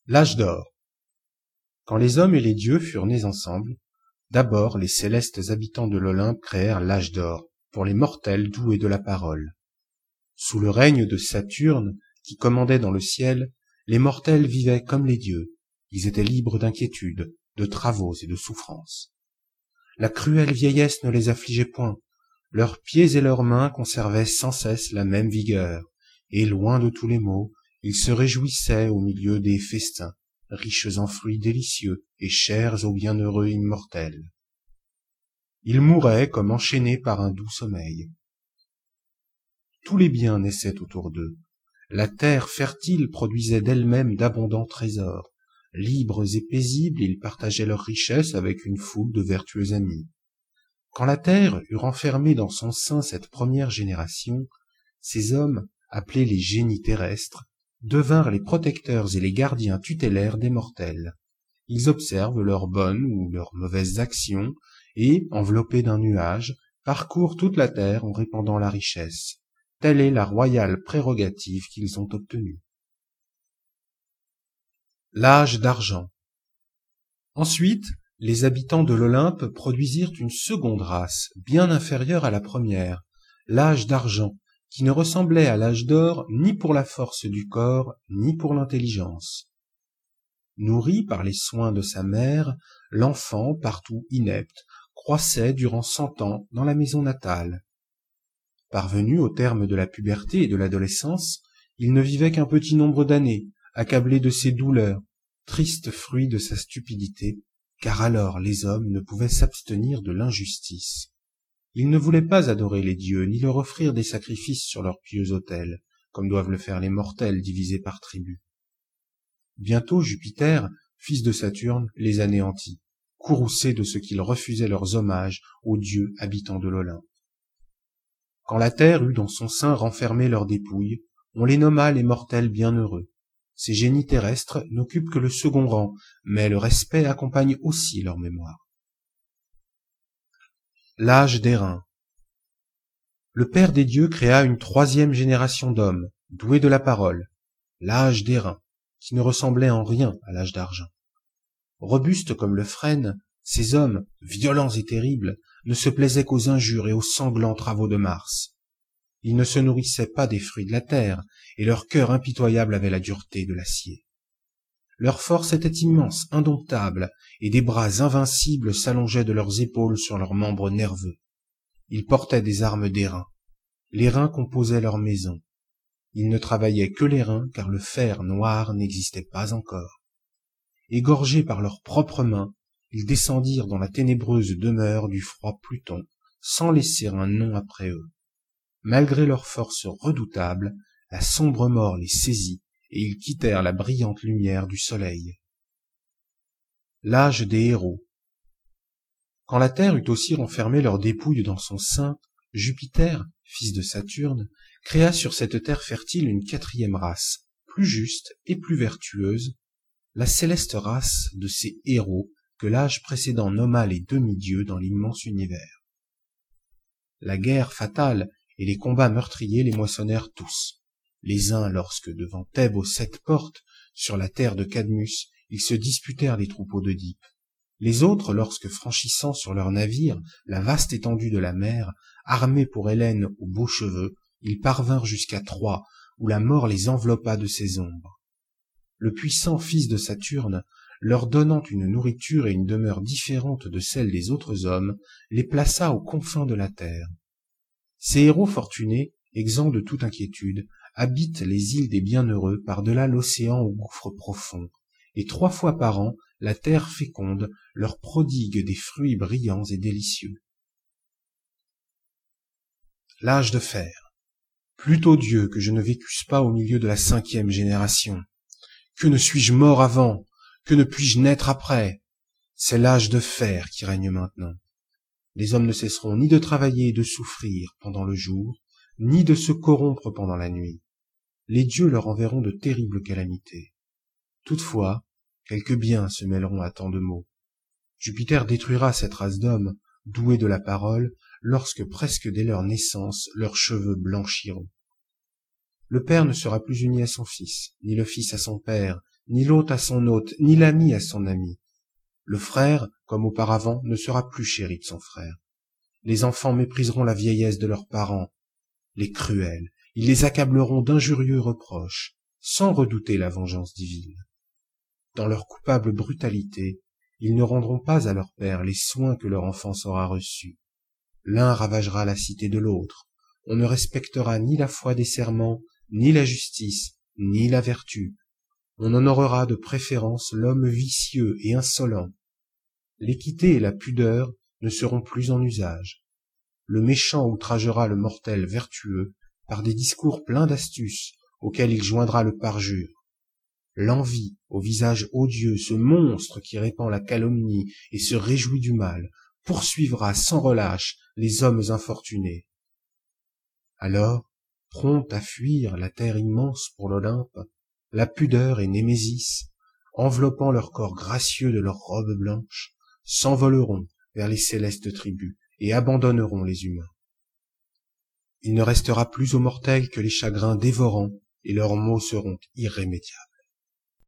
L'âge d'or. Quand les hommes et les dieux furent nés ensemble, d'abord les célestes habitants de l'Olympe créèrent l'âge d'or, pour les mortels doués de la parole. Sous le règne de Saturne, qui commandait dans le ciel, les mortels vivaient comme les dieux. Ils étaient libres d'inquiétudes, de travaux et de souffrances. La cruelle vieillesse ne les affligeait point. Leurs pieds et leurs mains conservaient sans cesse la même vigueur, et loin de tous les maux, ils se réjouissaient au milieu des festins, riches en fruits délicieux et chers aux bienheureux immortels. Ils mouraient comme enchaînés par un doux sommeil. Tous les biens naissaient autour d'eux. La terre fertile produisait d'elle-même d'abondants trésors. Libres et paisibles, ils partageaient leurs richesses avec une foule de vertueux amis. Quand la terre eut renfermé dans son sein cette première génération, ces hommes, appelés les génies terrestres, devinrent les protecteurs et les gardiens tutélaires des mortels. Ils observent leurs bonnes ou leurs mauvaises actions et, enveloppés d'un nuage, parcourent toute la terre en répandant la richesse. Telle est la royale prérogative qu'ils ont obtenue. L'âge d'argent. Ensuite, les habitants de l'Olympe produisirent une seconde race, bien inférieure à la première, l'âge d'argent, qui ne ressemblait à l'âge d'or ni pour la force du corps, ni pour l'intelligence. Nourri par les soins de sa mère, l'enfant, partout inepte, croissait durant 100 ans dans la maison natale. Parvenu au terme de la puberté et de l'adolescence, il ne vivait qu'un petit nombre d'années, accablé de ses douleurs, triste fruit de sa stupidité, car alors les hommes ne pouvaient s'abstenir de l'injustice. Ils ne voulaient pas adorer les dieux, ni leur offrir des sacrifices sur leurs pieux autels, comme doivent le faire les mortels divisés par tribus. Bientôt Jupiter, fils de Saturne, les anéantit, courroucé de ce qu'ils refusaient leurs hommages aux dieux habitants de l'Olympe. Quand la terre eut dans son sein renfermé leurs dépouilles, on les nomma les mortels bienheureux. Ces génies terrestres n'occupent que le second rang, mais le respect accompagne aussi leur mémoire. L'âge d'airain. Le Père des dieux créa une troisième génération d'hommes, doués de la parole, l'âge d'airain, qui ne ressemblait en rien à l'âge d'argent. Robustes comme le frêne, ces hommes, violents et terribles, ne se plaisaient qu'aux injures et aux sanglants travaux de Mars. Ils ne se nourrissaient pas des fruits de la terre, et leur cœur impitoyable avait la dureté de l'acier. Leur force était immense, indomptable, et des bras invincibles s'allongeaient de leurs épaules sur leurs membres nerveux. Ils portaient des armes d'airain. Les reins composaient leur maison. Ils ne travaillaient que les reins, car le fer noir n'existait pas encore. Égorgés par leurs propres mains, ils descendirent dans la ténébreuse demeure du froid Pluton, sans laisser un nom après eux. Malgré leur force redoutable, la sombre mort les saisit, et ils quittèrent la brillante lumière du soleil. L'âge des héros. Quand la terre eut aussi renfermé leurs dépouilles dans son sein, Jupiter, fils de Saturne, créa sur cette terre fertile une quatrième race, plus juste et plus vertueuse, la céleste race de ces héros que l'âge précédent nomma les demi-dieux dans l'immense univers. La guerre fatale et les combats meurtriers les moissonnèrent tous. Les uns lorsque, devant Thèbes aux 7 portes, sur la terre de Cadmus, ils se disputèrent les troupeaux d'Œdipe. Les autres lorsque, franchissant sur leurs navires la vaste étendue de la mer, armés pour Hélène aux beaux cheveux, ils parvinrent jusqu'à Troie, où la mort les enveloppa de ses ombres. Le puissant fils de Saturne, leur donnant une nourriture et une demeure différentes de celles des autres hommes, les plaça aux confins de la terre. Ces héros fortunés, exempts de toute inquiétude, habitent les îles des bienheureux par-delà l'océan au gouffre profond, et 3 fois par an, la terre féconde leur prodigue des fruits brillants et délicieux. L'âge de fer. Plutôt Dieu que je ne vécusse pas au milieu de la 5e génération. Que ne suis-je mort avant? Que ne puis-je naître après? C'est l'âge de fer qui règne maintenant. Les hommes ne cesseront ni de travailler et de souffrir pendant le jour, ni de se corrompre pendant la nuit. Les dieux leur enverront de terribles calamités. Toutefois, quelques biens se mêleront à tant de maux. Jupiter détruira cette race d'hommes, doués de la parole, lorsque presque dès leur naissance leurs cheveux blanchiront. Le père ne sera plus uni à son fils, ni le fils à son père, ni l'hôte à son hôte, ni l'ami à son ami. Le frère, comme auparavant, ne sera plus chéri de son frère. Les enfants mépriseront la vieillesse de leurs parents. Les cruels, ils les accableront d'injurieux reproches, sans redouter la vengeance divine. Dans leur coupable brutalité, ils ne rendront pas à leur père les soins que leur enfance aura reçus. L'un ravagera la cité de l'autre. On ne respectera ni la foi des serments, ni la justice, ni la vertu. On honorera de préférence l'homme vicieux et insolent. L'équité et la pudeur ne seront plus en usage. Le méchant outragera le mortel vertueux par des discours pleins d'astuce auxquels il joindra le parjure. L'envie, au visage odieux, ce monstre qui répand la calomnie et se réjouit du mal, poursuivra sans relâche les hommes infortunés. Alors, prompte à fuir la terre immense pour l'Olympe, la pudeur et Némésis, enveloppant leur corps gracieux de leurs robes blanches, s'envoleront vers les célestes tribus et abandonneront les humains. Il ne restera plus aux mortels que les chagrins dévorants et leurs maux seront irrémédiables.